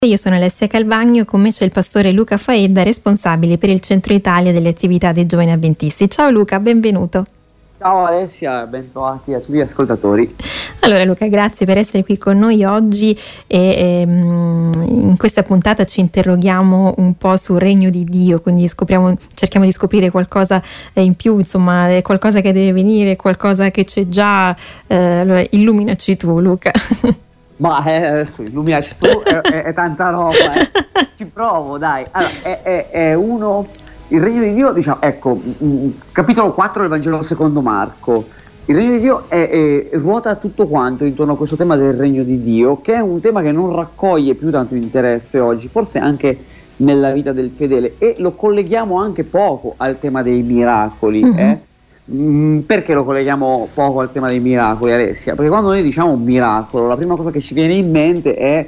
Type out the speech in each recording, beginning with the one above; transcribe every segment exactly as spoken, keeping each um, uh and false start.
Io sono Alessia Calvagno, con me c'è il pastore Luca Faedda, responsabile per il Centro Italia delle attività dei giovani avventisti. Ciao Luca, benvenuto. Ciao Alessia, ben trovati a tutti gli ascoltatori. Allora Luca, grazie per essere qui con noi oggi e, e in questa puntata ci interroghiamo un po' sul regno di Dio, quindi scopriamo, cerchiamo di scoprire qualcosa in più, insomma, è qualcosa che deve venire, qualcosa che c'è già. Eh, allora illuminaci tu Luca. Ma eh, adesso illuminaci tu, è, è, è tanta roba, eh. Ci provo, dai. Allora, è, è, è uno, il regno di Dio, diciamo, ecco, mh, capitolo quattro del Vangelo secondo Marco. Il regno di Dio è, è, ruota tutto quanto intorno a questo tema del regno di Dio, che è un tema che non raccoglie più tanto interesse oggi, forse anche nella vita del fedele, e lo colleghiamo anche poco al tema dei miracoli, mm-hmm. eh? Perché lo colleghiamo poco al tema dei miracoli, Alessia? Perché quando noi diciamo un miracolo, la prima cosa che ci viene in mente è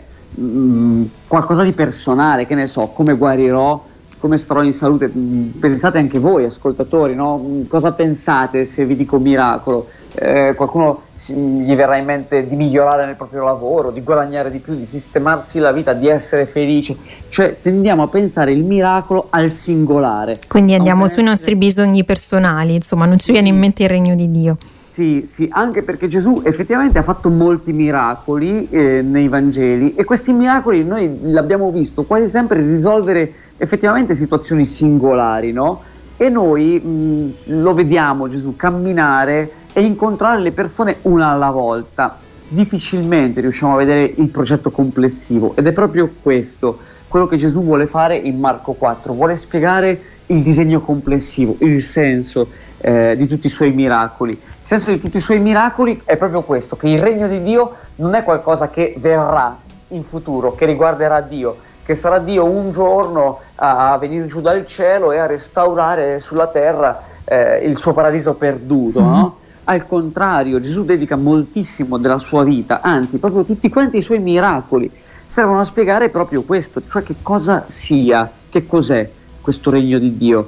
mh, qualcosa di personale, che ne so, come guarirò, come starò in salute. Pensate anche voi, ascoltatori, no? Cosa pensate se vi dico miracolo? Eh, qualcuno si, gli verrà in mente di migliorare nel proprio lavoro, di guadagnare di più, di sistemarsi la vita, di essere felice, cioè tendiamo a pensare il miracolo al singolare. Quindi andiamo sui nostri bisogni personali, insomma non ci viene in mente il regno di Dio. Sì, sì, anche perché Gesù effettivamente ha fatto molti miracoli eh, nei Vangeli, e questi miracoli noi l'abbiamo visto quasi sempre risolvere effettivamente situazioni singolari, no? E noi mh, lo vediamo Gesù camminare e incontrare le persone una alla volta. Difficilmente riusciamo a vedere il progetto complessivo, ed è proprio questo quello che Gesù vuole fare in Marco quattro, vuole spiegare il disegno complessivo, il senso eh, di tutti i suoi miracoli. Il senso di tutti i suoi miracoli è proprio questo, che il regno di Dio non è qualcosa che verrà in futuro, che riguarderà Dio, che sarà Dio un giorno a venire giù dal cielo e a restaurare sulla terra eh, il suo paradiso perduto, mm-hmm. no? Al contrario, Gesù dedica moltissimo della sua vita, anzi proprio tutti quanti i suoi miracoli servono a spiegare proprio questo, cioè che cosa sia, che cos'è questo regno di Dio.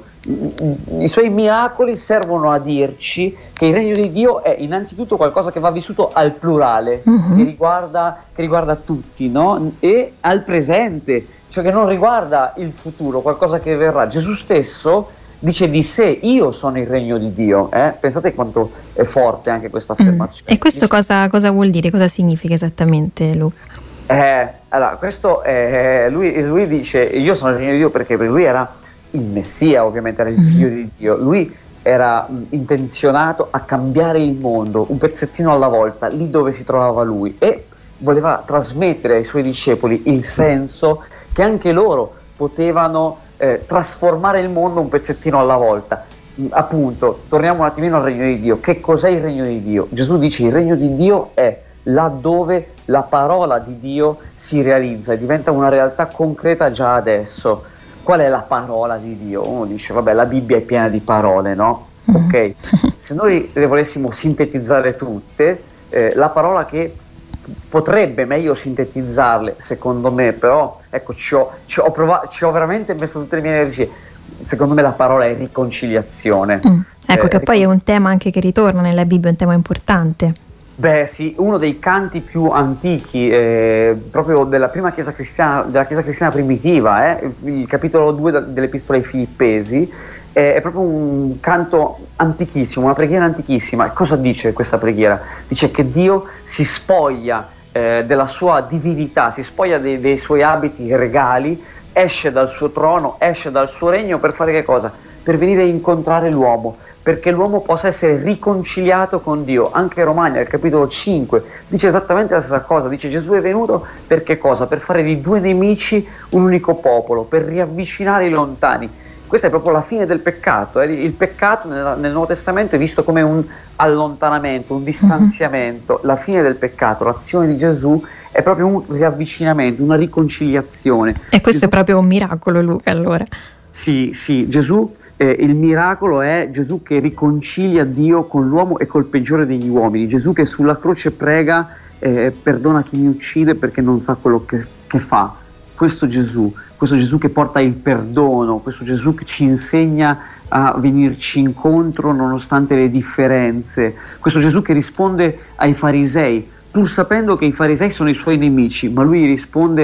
I suoi miracoli servono a dirci che il regno di Dio è innanzitutto qualcosa che va vissuto al plurale, uh-huh. che riguarda, che riguarda tutti, no? E al presente, cioè che non riguarda il futuro, qualcosa che verrà. Gesù stesso dice di sé: io sono il regno di Dio. Eh? Pensate quanto è forte anche questa affermazione. Mm. E questo dice, cosa, cosa vuol dire? Cosa significa esattamente, Luca? Eh, allora, questo è, lui, lui dice: io sono il regno di Dio, perché per lui era il Messia, ovviamente era il mm-hmm. figlio di Dio. Lui era mh, intenzionato a cambiare il mondo un pezzettino alla volta, lì dove si trovava lui, e voleva trasmettere ai suoi discepoli il senso che anche loro potevano eh, trasformare il mondo un pezzettino alla volta. Mh, appunto, torniamo un attimino al regno di Dio. Che cos'è il regno di Dio? Gesù dice: il regno di Dio è laddove la parola di Dio si realizza e diventa una realtà concreta già adesso. Qual è la parola di Dio? Uno dice: vabbè, la Bibbia è piena di parole, no? Mm. Ok, se noi le volessimo sintetizzare tutte, eh, la parola che potrebbe meglio sintetizzarle, secondo me, però ecco, ci ho, ci ho, provato, ci ho veramente messo tutte le mie energie. Secondo me la parola è riconciliazione. Mm. Ecco, eh, che poi è un tema anche che ritorna nella Bibbia, è un tema importante. Beh sì, uno dei canti più antichi, eh, proprio della prima chiesa cristiana, della chiesa cristiana primitiva, eh, il capitolo due dell'Epistola ai Filippesi, eh, è proprio un canto antichissimo, una preghiera antichissima. Cosa dice questa preghiera? Dice che Dio si spoglia eh, della sua divinità, si spoglia dei, dei suoi abiti regali, esce dal suo trono, esce dal suo regno per fare che cosa? Per venire a incontrare l'uomo, perché l'uomo possa essere riconciliato con Dio. Anche Romani, al capitolo cinque, dice esattamente la stessa cosa. Dice: Gesù è venuto per che cosa? Per fare di due nemici un unico popolo, per riavvicinare i lontani. Questa è proprio la fine del peccato. Eh? Il peccato nel, nel Nuovo Testamento è visto come un allontanamento, un distanziamento. Mm-hmm. La fine del peccato, l'azione di Gesù, è proprio un riavvicinamento, una riconciliazione. E questo Gesù... è proprio un miracolo, Luca, allora. Sì, sì, Gesù... Eh, il miracolo è Gesù che riconcilia Dio con l'uomo e col peggiore degli uomini. Gesù che sulla croce prega: eh, perdona chi mi uccide perché non sa quello che, che fa. Questo Gesù, questo Gesù che porta il perdono, questo Gesù che ci insegna a venirci incontro nonostante le differenze, questo Gesù che risponde ai farisei, pur sapendo che i farisei sono i suoi nemici, ma lui risponde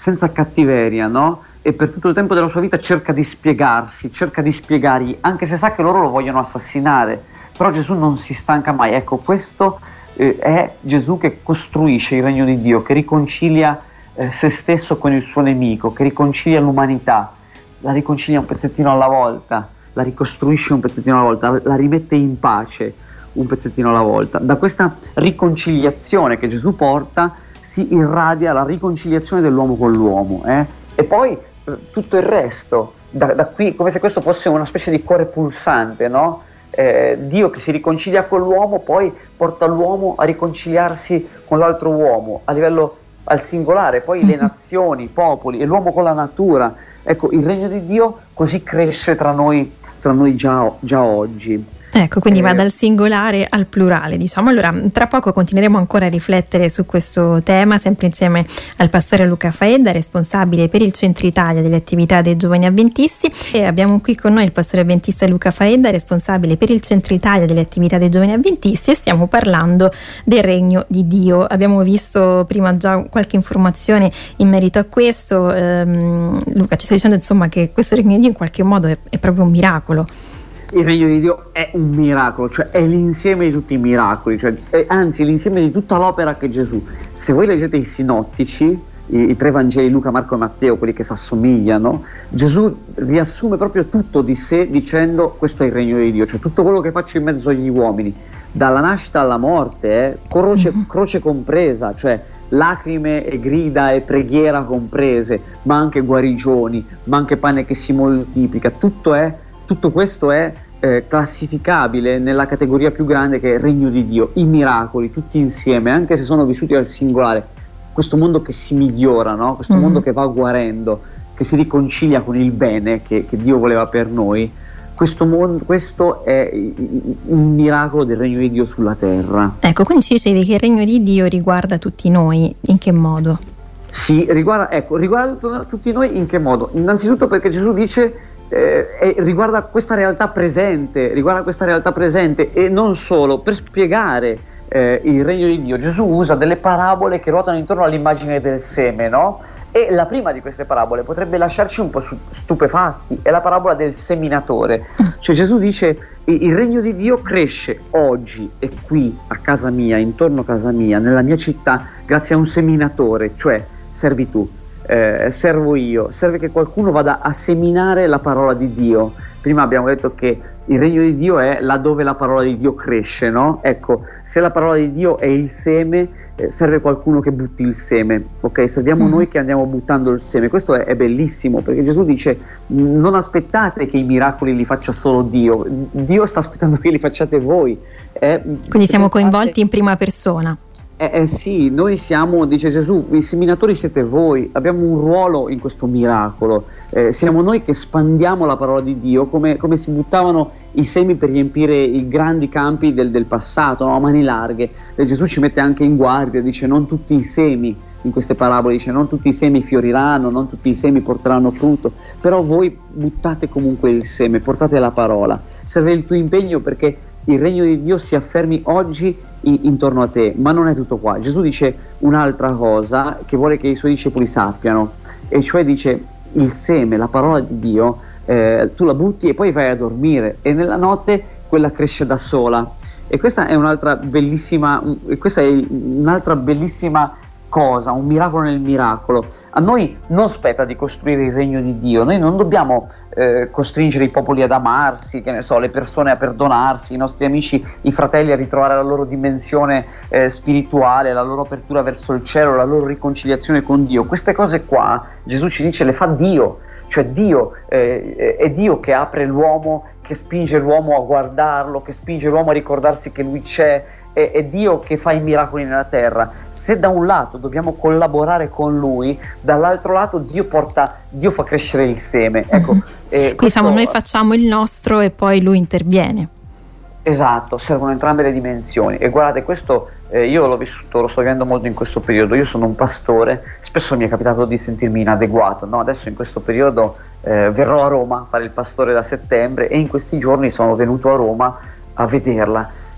senza cattiveria, no? E per tutto il tempo della sua vita cerca di spiegarsi, cerca di spiegargli, anche se sa che loro lo vogliono assassinare, però Gesù non si stanca mai. Ecco, questo eh, è Gesù che costruisce il regno di Dio, che riconcilia eh, se stesso con il suo nemico, che riconcilia l'umanità, la riconcilia un pezzettino alla volta, la ricostruisce un pezzettino alla volta, la rimette in pace un pezzettino alla volta. Da questa riconciliazione che Gesù porta si irradia la riconciliazione dell'uomo con l'uomo, eh? E poi tutto il resto, da, da qui, come se questo fosse una specie di cuore pulsante, no? Eh, Dio che si riconcilia con l'uomo poi porta l'uomo a riconciliarsi con l'altro uomo a livello al singolare, poi le nazioni, i popoli e l'uomo con la natura. Ecco, il regno di Dio così cresce tra noi, tra noi già, già oggi. Ecco, quindi va dal singolare al plurale, diciamo. Allora, tra poco continueremo ancora a riflettere su questo tema, sempre insieme al pastore Luca Faedda, responsabile per il Centro Italia delle attività dei giovani avventisti, e abbiamo qui con noi il pastore avventista Luca Faedda, responsabile per il Centro Italia delle attività dei giovani avventisti, e stiamo parlando del regno di Dio. Abbiamo visto prima già qualche informazione in merito a questo. Ehm, Luca, ci stai dicendo insomma che questo regno di Dio in qualche modo è, è proprio un miracolo. Il regno di Dio è un miracolo, cioè è l'insieme di tutti i miracoli, cioè è, anzi l'insieme di tutta l'opera che Gesù. Se voi leggete i sinottici, i, i tre Vangeli, Luca, Marco e Matteo, quelli che si assomigliano, Gesù riassume proprio tutto di sé dicendo: questo è il regno di Dio, cioè tutto quello che faccio in mezzo agli uomini, dalla nascita alla morte, eh, croce, mm-hmm. croce compresa, cioè lacrime e grida e preghiera comprese, ma anche guarigioni, ma anche pane che si moltiplica, tutto è tutto questo è eh, classificabile nella categoria più grande che è il regno di Dio, i miracoli tutti insieme, anche se sono vissuti al singolare, questo mondo che si migliora, no? Questo mm-hmm. mondo che va guarendo, che si riconcilia con il bene che, che Dio voleva per noi. Questo, mondo, questo è il miracolo del regno di Dio sulla terra. Ecco, quindi ci dicevi che il regno di Dio riguarda tutti noi, in che modo? Sì, riguarda, ecco, riguarda tutti noi in che modo? Innanzitutto perché Gesù dice Eh, riguarda questa realtà presente, riguarda questa realtà presente e non solo. Per spiegare eh, il regno di Dio Gesù usa delle parabole che ruotano intorno all'immagine del seme, no? E la prima di queste parabole potrebbe lasciarci un po' stupefatti, è la parabola del seminatore. Cioè Gesù dice: il regno di Dio cresce oggi e qui a casa mia, intorno a casa mia, nella mia città, grazie a un seminatore, cioè servi tu. Eh, servo io, serve che qualcuno vada a seminare la parola di Dio. Prima abbiamo detto che il regno di Dio è laddove la parola di Dio cresce, no? Ecco, se la parola di Dio è il seme, eh, serve qualcuno che butti il seme, ok? Serviamo mm. noi che andiamo buttando il seme. Questo è, è bellissimo, perché Gesù dice: non aspettate che i miracoli li faccia solo Dio, Dio sta aspettando che li facciate voi. Eh, Quindi siamo coinvolti in prima persona. Eh, eh sì, noi siamo, dice Gesù, i seminatori siete voi, abbiamo un ruolo in questo miracolo, eh, siamo noi che spandiamo la parola di Dio come, come si buttavano i semi per riempire i grandi campi del, del passato, no? A mani larghe. E Gesù ci mette anche in guardia, dice: non tutti i semi, in queste parabole dice, non tutti i semi fioriranno, non tutti i semi porteranno frutto, però voi buttate comunque il seme, portate la parola. Serve il tuo impegno perché il regno di Dio si affermi oggi in, intorno a te. Ma non è tutto qua. Gesù dice un'altra cosa che vuole che i suoi discepoli sappiano, e cioè dice: il seme, la parola di Dio, eh, tu la butti e poi vai a dormire, e nella notte quella cresce da sola. E questa è un'altra bellissima, questa è un'altra bellissima cosa, un miracolo nel miracolo. A noi non spetta di costruire il regno di Dio, noi non dobbiamo eh, costringere i popoli ad amarsi, che ne so, le persone a perdonarsi, i nostri amici, i fratelli a ritrovare la loro dimensione eh, spirituale, la loro apertura verso il cielo, la loro riconciliazione con Dio. Queste cose qua, Gesù ci dice, le fa Dio, cioè Dio eh, è Dio che apre l'uomo, che spinge l'uomo a guardarlo, che spinge l'uomo a ricordarsi che lui c'è. È, è Dio che fa i miracoli nella terra. Se da un lato dobbiamo collaborare con Lui, dall'altro lato Dio porta, Dio fa crescere il seme. Ecco, mm-hmm. eh, Quindi questo... diciamo, noi facciamo il nostro e poi Lui interviene. Esatto, servono entrambe le dimensioni. E guardate, questo eh, io l'ho vissuto, lo sto vivendo molto in questo periodo. Io sono un pastore, spesso mi è capitato di sentirmi inadeguato, no? Adesso in questo periodo eh, verrò a Roma a fare il pastore da settembre, e in questi giorni sono venuto a Roma a vederla.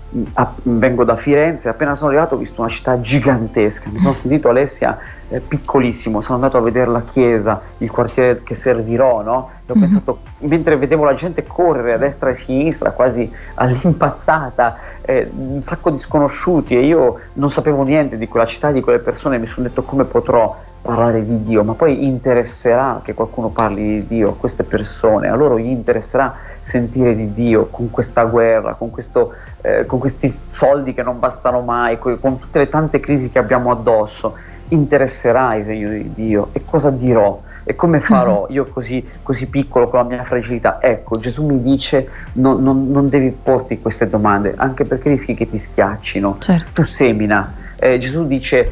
a, vengo da Firenze, appena sono arrivato ho visto una città gigantesca, mi sono sentito, Alessia, eh, piccolissimo, sono andato a vedere la chiesa, il quartiere che servirò, no? E ho mm-hmm. pensato, mentre vedevo la gente correre a destra e a sinistra, quasi all'impazzata, eh, un sacco di sconosciuti, e io non sapevo niente di quella città, di quelle persone, mi sono detto come potrò parlare di Dio, ma poi interesserà che qualcuno parli di Dio a queste persone, a loro gli interesserà sentire di Dio con questa guerra, con, questo, eh, con questi soldi che non bastano mai, con, con tutte le tante crisi che abbiamo addosso, interesserà il regno di Dio, e cosa dirò? E come farò io così, così piccolo, con la mia fragilità? Ecco, Gesù mi dice non, non, non devi porti queste domande, anche perché rischi che ti schiaccino. Certo. Tu semina. Eh, Gesù dice,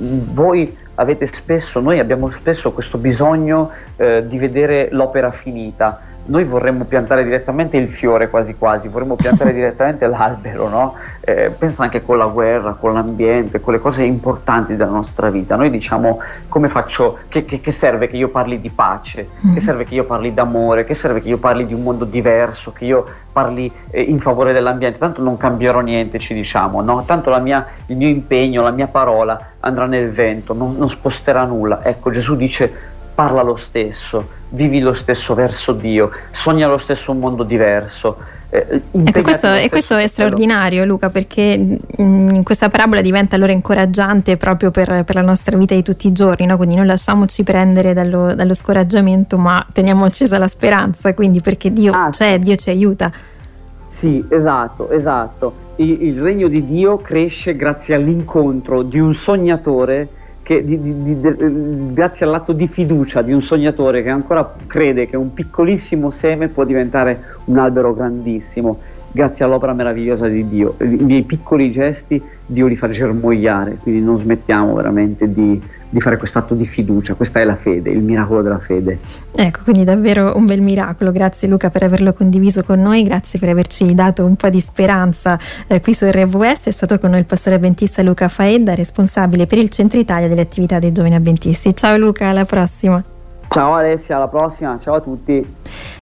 voi avete spesso, noi abbiamo spesso questo bisogno eh, di vedere l'opera finita. Noi vorremmo piantare direttamente il fiore, quasi quasi, vorremmo piantare direttamente l'albero, no? Eh, penso anche con la guerra, con l'ambiente, con le cose importanti della nostra vita. Noi diciamo, come faccio, che, che, che serve che io parli di pace, mm. che serve che io parli d'amore, che serve che io parli di un mondo diverso, che io parli eh, in favore dell'ambiente, tanto non cambierò niente, ci diciamo, no? Tanto la mia, il mio impegno, la mia parola andrà nel vento, non, non sposterà nulla. Ecco, Gesù dice, parla lo stesso, vivi lo stesso verso Dio, sogna lo stesso un mondo diverso. Eh, ecco, questo, e questo è straordinario, Luca, perché mh, questa parabola diventa allora incoraggiante proprio per, per la nostra vita di tutti i giorni, no? Quindi non lasciamoci prendere dallo, dallo scoraggiamento, ma teniamo accesa la speranza, quindi perché Dio ah, c'è, sì. Dio ci aiuta. Sì, esatto, esatto. Il, il regno di Dio cresce grazie all'incontro di un sognatore Che di, di, di, di, grazie all'atto di fiducia di un sognatore che ancora crede che un piccolissimo seme può diventare un albero grandissimo, grazie all'opera meravigliosa di Dio. I miei piccoli gesti Dio li fa germogliare, quindi non smettiamo veramente di, di fare quest'atto di fiducia. Questa è la fede, il miracolo della fede. Ecco, quindi davvero un bel miracolo. Grazie Luca per averlo condiviso con noi, grazie per averci dato un po' di speranza eh, qui su R V S. È stato con noi il pastore avventista Luca Faedda, responsabile per il Centro Italia delle attività dei giovani avventisti. Ciao Luca, alla prossima. Ciao Alessia, alla prossima, ciao a tutti.